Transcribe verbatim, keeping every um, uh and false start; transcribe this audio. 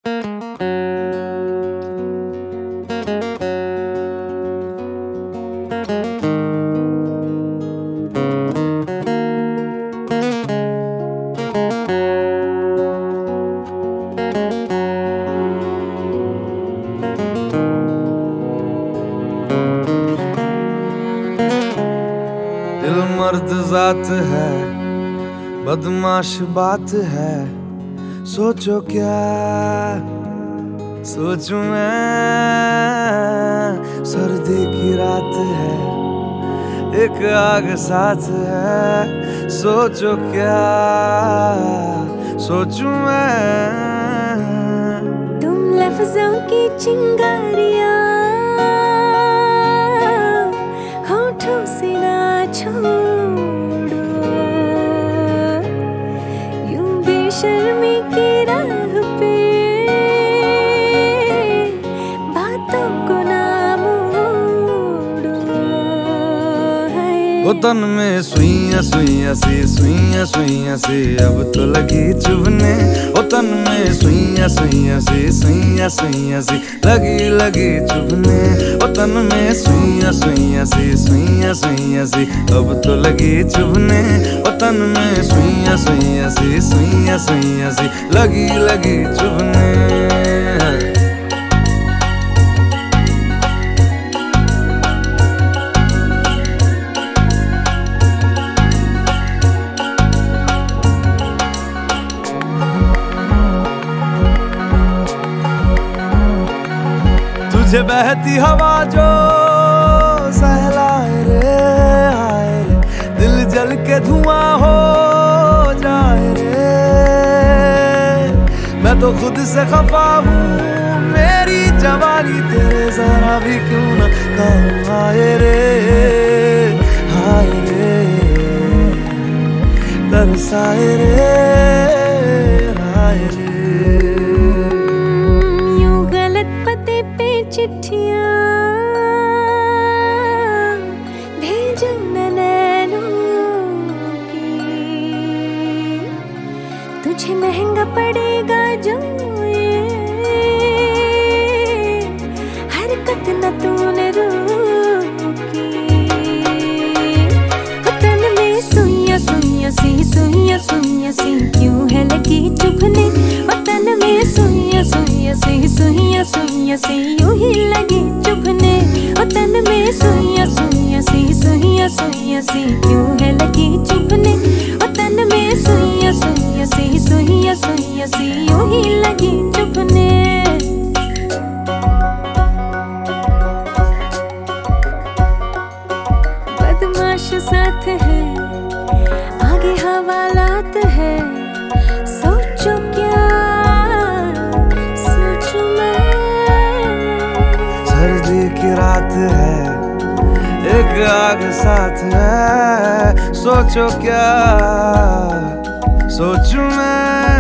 दिल मर्द जात है, बदमाश बात है, सोचो क्या सोचूं मैं। सर्दी की रात है, एक आग साथ है, सोचो क्या सोचूं मैं। तुम लफ्जों की चिंगारियां होठों से ना छोड़ो, यूं बेशर्मी की राह पे बातों को ना मोड़ो। वो तन में सुइयां सुइयां सी सुइयां सुइयां सी अब तो लगी चुभने। वो तन में सुइयां सुइयां सी सुइयां सुइयां सी लगी लगी चुभने। वो तन में सुइयां सुइयां सी सुइयां सुइयां सी अब तो लगी चुभने। वो तन में सुइयां सुइयां सी सुइयां सुइयां सी लगी लगी चुभने। तुझे बहती हवा जो सहलाए रे आए रे, दिल जल के धुआं हो जाए रे। मैं तो खुद से खफा हूँ, मेरी जवानी तेरे जरा भी क्यों ना काम आए रे आए रे, तरसाए रे आए रे। चिट्ठियां भेजो नैनों की, तुझे महंगा पड़ेगा जो ये हरकत न तूने रोकी। तन में सुइयां सुइयां सी सुइयां सुइयां सी क्यों है लगी चुभने। तन में सुइयां सुइयां सी सुइयां सुइयां सी यूं ही लगी चुभने। और तन में सुइयां सुइयां सी सुइयां सुइयां सी क्यों है लगी चुभने। और तन में सुइयां सुइयां सी सुइयां सुइयां सी यूं ही लगी चुभने। बदमाश साथ है, आगे हवालात है, सोचो क्या सोचूं मैं। सर्दी की रात है, एक आग साथ है, सोचो क्या सोचूं मैं।